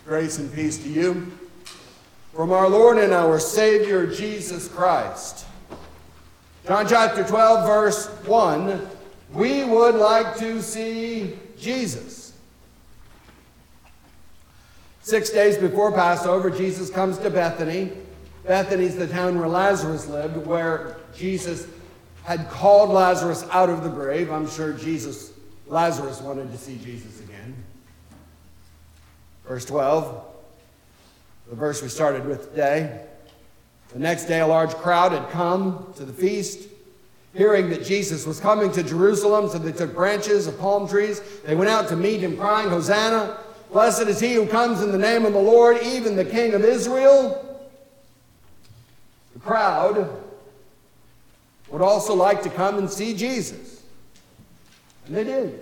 Grace and peace to you from our Lord and our Savior, Jesus Christ. John chapter 12, verse 1, we would like to see Jesus. 6 days before Passover, Jesus comes to Bethany. Bethany's the town where Lazarus lived, where Jesus had called Lazarus out of the grave. I'm sure Lazarus wanted to see Jesus again. Verse 12, the verse we started with today. The next day a large crowd had come to the feast, hearing that Jesus was coming to Jerusalem, so they took branches of palm trees. They went out to meet him, crying, "Hosanna! Blessed is he who comes in the name of the Lord, even the King of Israel." The crowd would also like to come and see Jesus. And they did.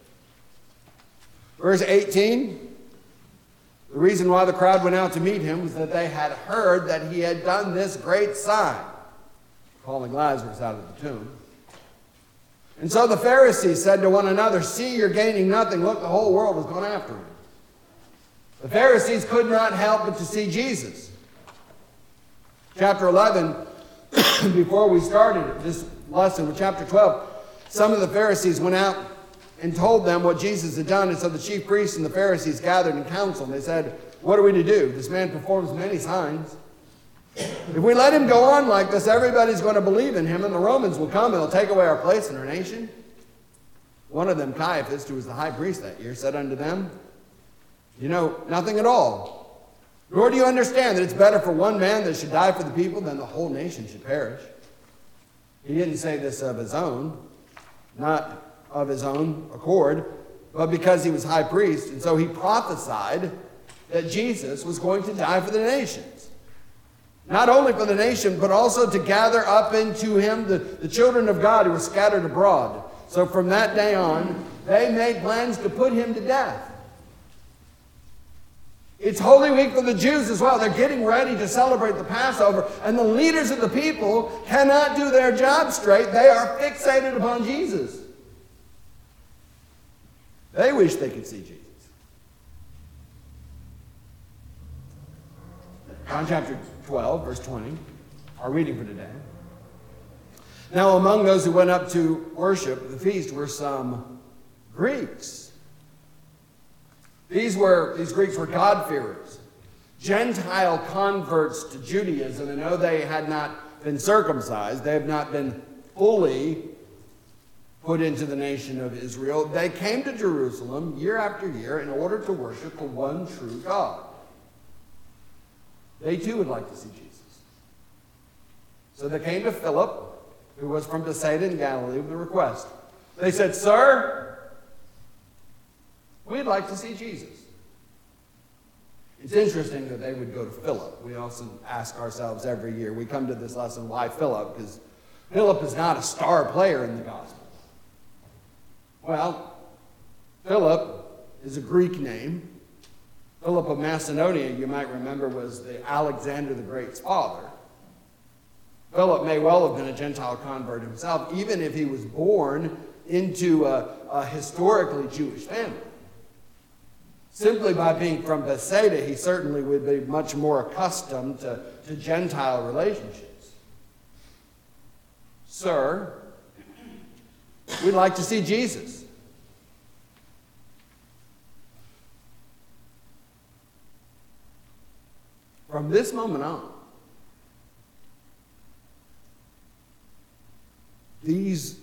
Verse 18, the reason why the crowd went out to meet him was that they had heard that he had done this great sign, calling Lazarus out of the tomb. And so the Pharisees said to one another, "See, you're gaining nothing. Look, the whole world has gone after him." The Pharisees could not help but to see Jesus. Chapter 11, before we started this lesson with chapter 12, some of the Pharisees went out and told them what Jesus had done. And so the chief priests and the Pharisees gathered in council. And they said, "What are we to do? This man performs many signs. If we let him go on like this, everybody's going to believe in him, and the Romans will come and they'll take away our place in our nation." One of them, Caiaphas, who was the high priest that year, said unto them, "You know nothing at all, nor do you understand that it's better for one man that should die for the people than the whole nation should perish." He didn't say this of his own, not of his own accord, but because he was high priest. And so he prophesied that Jesus was going to die for the nations. Not only for the nation, but also to gather up into him the children of God who were scattered abroad. So from that day on, they made plans to put him to death. It's Holy Week for the Jews as well. They're getting ready to celebrate the Passover, and the leaders of the people cannot do their job straight. They are fixated upon Jesus. They wish they could see Jesus. John chapter 12, verse 20, our reading for today. Now among those who went up to worship the feast were some Greeks. These Greeks were God-fearers, Gentile converts to Judaism. And though they had not been circumcised, they have not been fully put into the nation of Israel. They came to Jerusalem year after year in order to worship the one true God. They too would like to see Jesus. So they came to Philip, who was from Bethsaida in Galilee, with a request. They said, "Sir, we'd like to see Jesus." It's interesting that they would go to Philip. We also ask ourselves every year, we come to this lesson, why Philip? Because Philip is not a star player in the gospel. Well, Philip is a Greek name. Philip of Macedonia, you might remember, was the Alexander the Great's father. Philip may well have been a Gentile convert himself, even if he was born into a historically Jewish family. Simply by being from Bethsaida, he certainly would be much more accustomed to Gentile relationships. "Sir, we'd like to see Jesus." From this moment on, these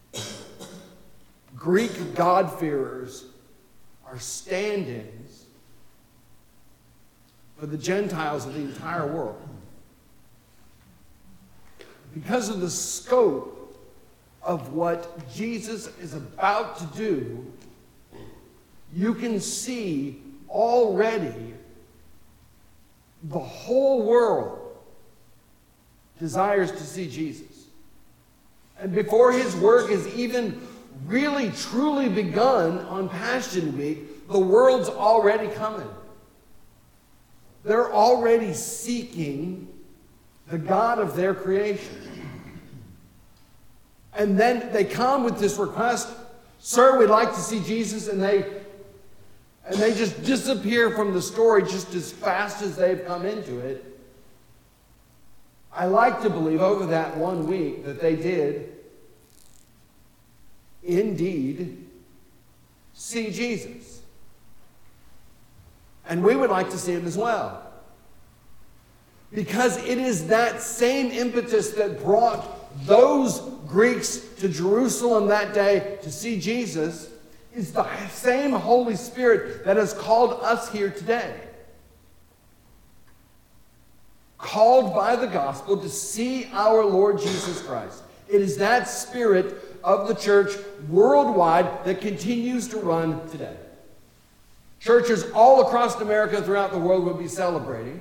Greek God-fearers are stand-ins for the Gentiles of the entire world. Because of the scope of what Jesus is about to do, you can see already the whole world desires to see Jesus. And before his work is even really truly begun on Passion Week, the world's already coming. They're already seeking the God of their creation. And then they come with this request, "Sir, we'd like to see Jesus," and they and they just disappear from the story just as fast as they've come into it. I like to believe over that 1 week that they did indeed see Jesus. And we would like to see him as well. Because it is that same impetus that brought those Greeks to Jerusalem that day to see Jesus is the same Holy Spirit that has called us here today. Called by the gospel to see our Lord Jesus Christ. It is that Spirit of the church worldwide that continues to run today. Churches all across America, throughout the world, will be celebrating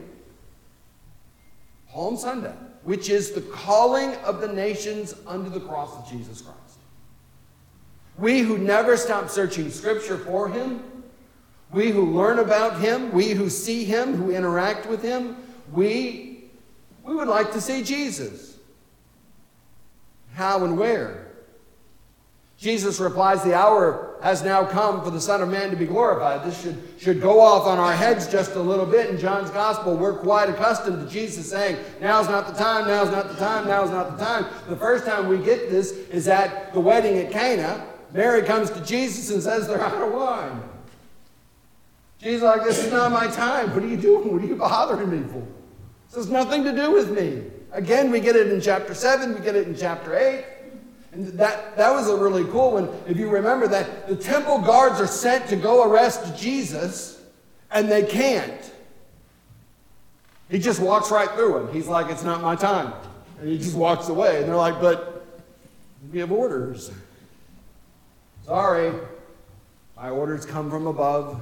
Palm Sunday, which is the calling of the nations under the cross of Jesus Christ. We who never stop searching Scripture for him, we who learn about him, we who see him, who interact with him, we would like to see Jesus. How and where? Jesus replies, the hour has now come for the Son of Man to be glorified. This should go off on our heads just a little bit. In John's Gospel, we're quite accustomed to Jesus saying, now's not the time, now's not the time, now's not the time. The first time we get this is at the wedding at Cana. Mary comes to Jesus and says they're out of wine. Jesus is like, this is not my time. What are you doing? What are you bothering me for? This has nothing to do with me. Again, we get it in chapter 7. We get it in chapter 8. And that was a really cool one. If you remember that, the temple guards are sent to go arrest Jesus, and they can't. He just walks right through them. He's like, it's not my time. And he just walks away. And they're like, but we have orders. Sorry, my orders come from above.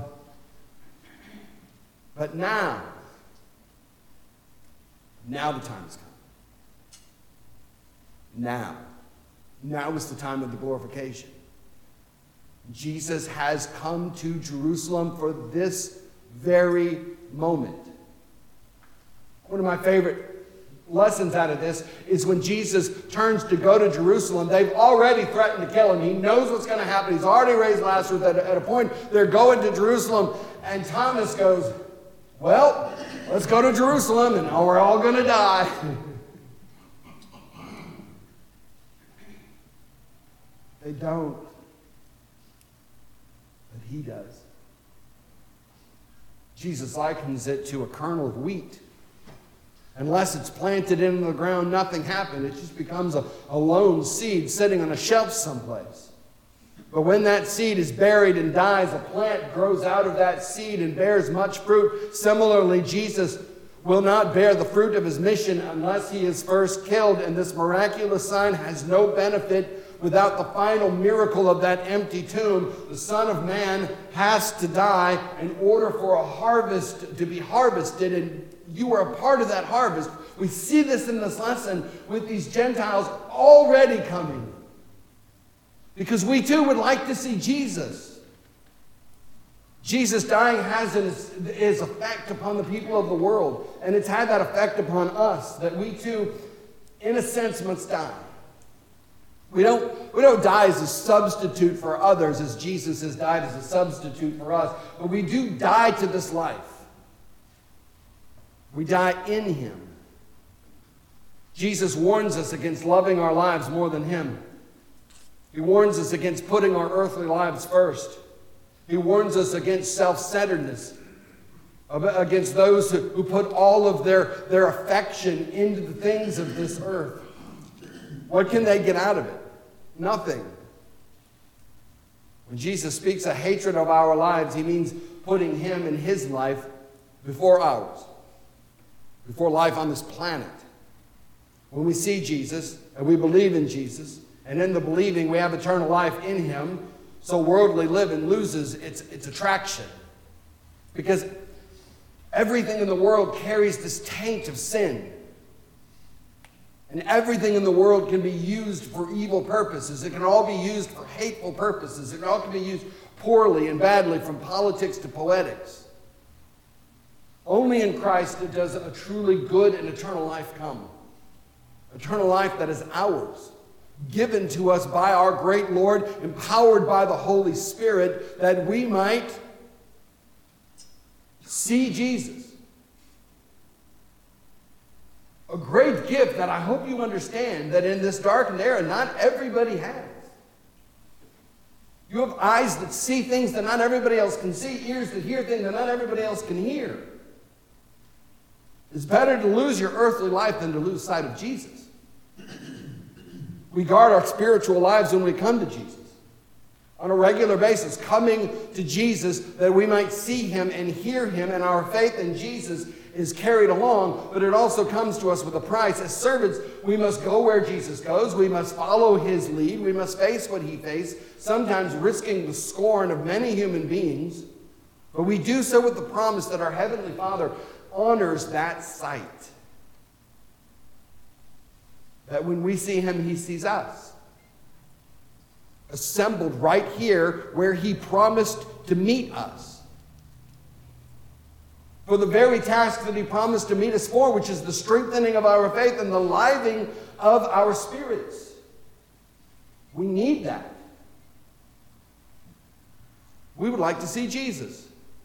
But now the time has come. Now is the time of the glorification. Jesus has come to Jerusalem for this very moment. One of my favorite lessons out of this is when Jesus turns to go to Jerusalem. They've already threatened to kill him. He knows what's going to happen. He's already raised Lazarus. At a point, they're going to Jerusalem, and Thomas goes, well, let's go to Jerusalem, and we're all going to die. They don't. But he does. Jesus likens it to a kernel of wheat. Unless it's planted into the ground, nothing happens. It just becomes a lone seed sitting on a shelf someplace. But when that seed is buried and dies, a plant grows out of that seed and bears much fruit. Similarly, Jesus will not bear the fruit of his mission unless he is first killed, and this miraculous sign has no benefit without the final miracle of that empty tomb. The Son of Man has to die in order for a harvest to be harvested, and you are a part of that harvest. We see this in this lesson with these Gentiles already coming, because we too would like to see Jesus. Jesus dying has his effect upon the people of the world, and it's had that effect upon us, that we too, in a sense, must die. We don't die as a substitute for others as Jesus has died as a substitute for us, but we do die to this life. We die in him. Jesus warns us against loving our lives more than him. He warns us against putting our earthly lives first. He warns us against self-centeredness, against those who put all of their affection into the things of this earth. What can they get out of it? Nothing. When Jesus speaks a hatred of our lives, he means putting him and his life before ours, before life on this planet. When we see Jesus and we believe in Jesus, and in the believing we have eternal life in him, so worldly living loses its attraction. Because everything in the world carries this taint of sin. And everything in the world can be used for evil purposes. It can all be used for hateful purposes. It all can be used poorly and badly, from politics to poetics. Only in Christ does a truly good and eternal life come. Eternal life that is ours, given to us by our great Lord, empowered by the Holy Spirit, that we might see Jesus. A great gift that I hope you understand that in this darkened era, not everybody has. You have eyes that see things that not everybody else can see, ears that hear things that not everybody else can hear. It's better to lose your earthly life than to lose sight of Jesus. We guard our spiritual lives when we come to Jesus. On a regular basis, coming to Jesus that we might see him and hear him, and our faith in Jesus is carried along, but it also comes to us with a price. As servants, we must go where Jesus goes. We must follow his lead. We must face what he faced, sometimes risking the scorn of many human beings. But we do so with the promise that our Heavenly Father honors that sight. That when we see him, he sees us. Assembled right here where he promised to meet us. For the very task that he promised to meet us for, which is the strengthening of our faith and the living of our spirits. We need that. We would like to see Jesus.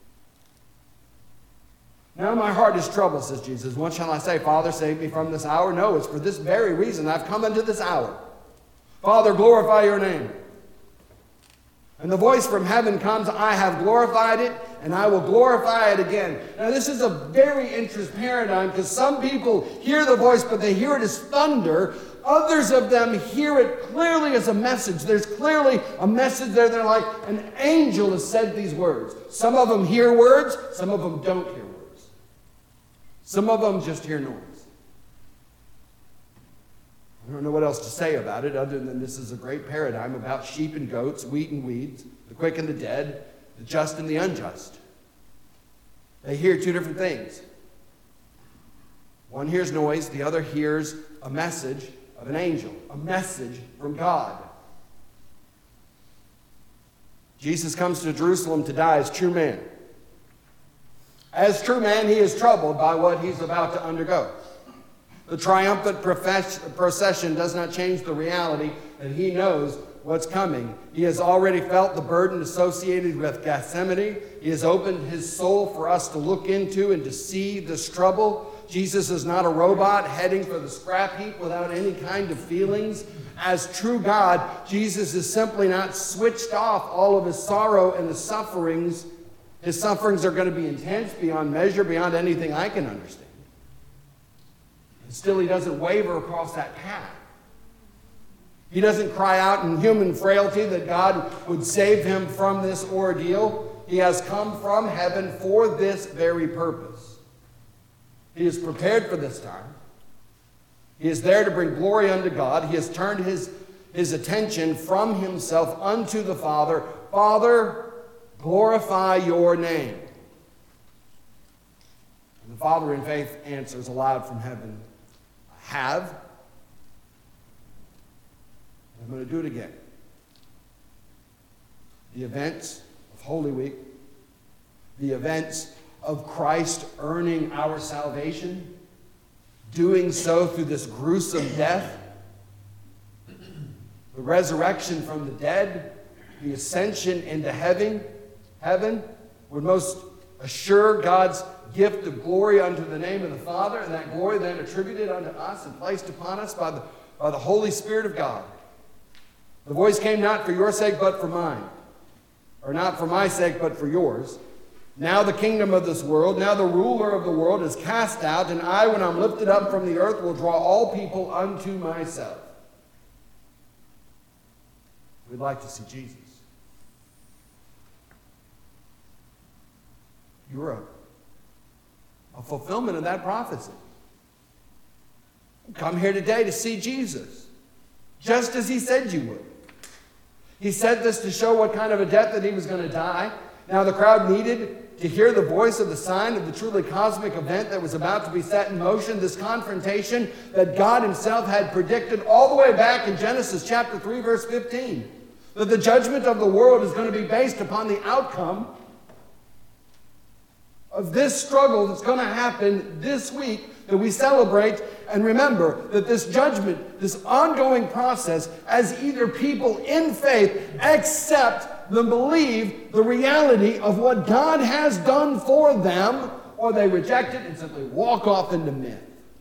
Now my heart is troubled, says Jesus. What shall I say? Father, save me from this hour? No, it's for this very reason I've come unto this hour. Father, glorify your name. And the voice from heaven comes, I have glorified it, and I will glorify it again. Now this is a very interesting paradigm, because some people hear the voice, but they hear it as thunder. Others of them hear it clearly as a message. There's clearly a message there. They're like, an angel has said these words. Some of them hear words, some of them don't hear words. Some of them just hear noise. I don't know what else to say about it other than this is a great paradigm about sheep and goats, wheat and weeds, the quick and the dead, the just and the unjust. They hear two different things. One hears noise, the other hears a message of an angel, a message from God. Jesus comes to Jerusalem to die as true man. As true man, he is troubled by what he's about to undergo. The triumphant procession does not change the reality that he knows what's coming. He has already felt the burden associated with Gethsemane. He has opened his soul for us to look into and to see this trouble. Jesus is not a robot heading for the scrap heap without any kind of feelings. As true God, Jesus is simply not switched off all of his sorrow and the sufferings. His sufferings are going to be intense, beyond measure, beyond anything I can understand. And still, he doesn't waver across that path. He doesn't cry out in human frailty that God would save him from this ordeal. He has come from heaven for this very purpose. He is prepared for this time. He is there to bring glory unto God. He has turned his attention from himself unto the Father. Father, glorify your name. And the Father in faith answers aloud from heaven, I have. I'm going to do it again. The events of Holy Week, the events of Christ earning our salvation, doing so through this gruesome death, the resurrection from the dead, the ascension into heaven would most assure God's gift of glory unto the name of the Father, and that glory then attributed unto us and placed upon us by the Holy Spirit of God. The voice came not for your sake, but for mine. Or not for my sake, but for yours. Now the kingdom of this world, now the ruler of the world is cast out, and I, when I'm lifted up from the earth, will draw all people unto myself. We'd like to see Jesus. You're a fulfillment of that prophecy. Come here today to see Jesus, just as he said you would. He said this to show what kind of a death that he was going to die. Now the crowd needed to hear the voice of the sign of the truly cosmic event that was about to be set in motion, this confrontation that God himself had predicted all the way back in Genesis chapter 3, verse 15. That the judgment of the world is going to be based upon the outcome of this struggle that's going to happen this week that we celebrate. And remember that this judgment, this ongoing process, as either people in faith accept them believe the reality of what God has done for them, or they reject it and simply walk off into myth.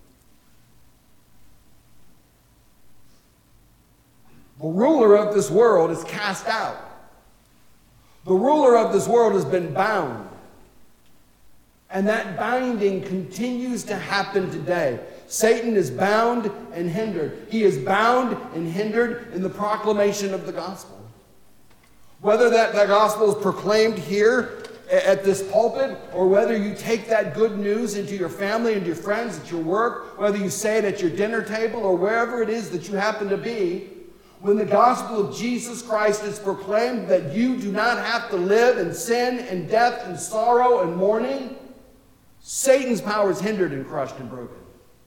The ruler of this world is cast out. The ruler of this world has been bound. And that binding continues to happen today. Satan is bound and hindered. He is bound and hindered in the proclamation of the gospel. Whether that gospel is proclaimed here at this pulpit, or whether you take that good news into your family and your friends at your work, whether you say it at your dinner table or wherever it is that you happen to be, when the gospel of Jesus Christ is proclaimed that you do not have to live in sin and death and sorrow and mourning, Satan's power is hindered and crushed and broken.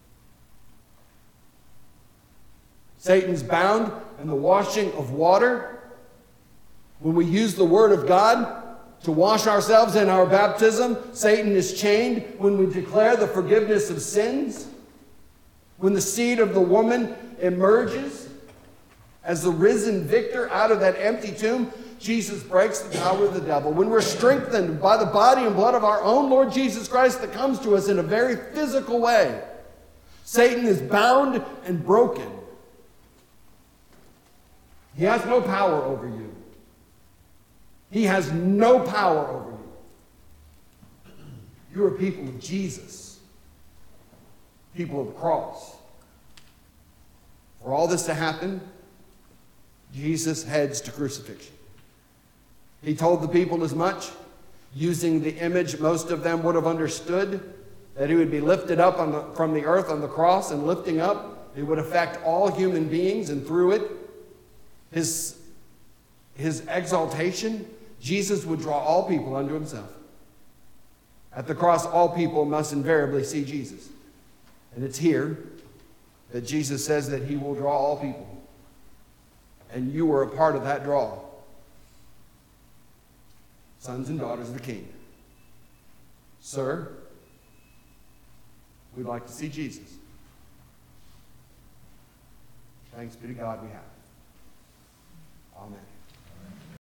Satan's bound in the washing of water. When we use the word of God to wash ourselves in our baptism, Satan is chained. When we declare the forgiveness of sins, when the seed of the woman emerges as the risen victor out of that empty tomb, Jesus breaks the power of the devil. When we're strengthened by the body and blood of our own Lord Jesus Christ that comes to us in a very physical way, Satan is bound and broken. He has no power over you. He has no power over you. You are people of Jesus, people of the cross. For all this to happen, Jesus heads to crucifixion. He told the people as much, using the image most of them would have understood, that he would be lifted up from the earth on the cross, and lifting up, it would affect all human beings, and through it, his exaltation, Jesus would draw all people unto himself. At the cross, all people must invariably see Jesus. And it's here that Jesus says that he will draw all people. And you were a part of that draw. Sons and daughters of the King. Sir, we'd like to see Jesus. Thanks be to God we have. Amen.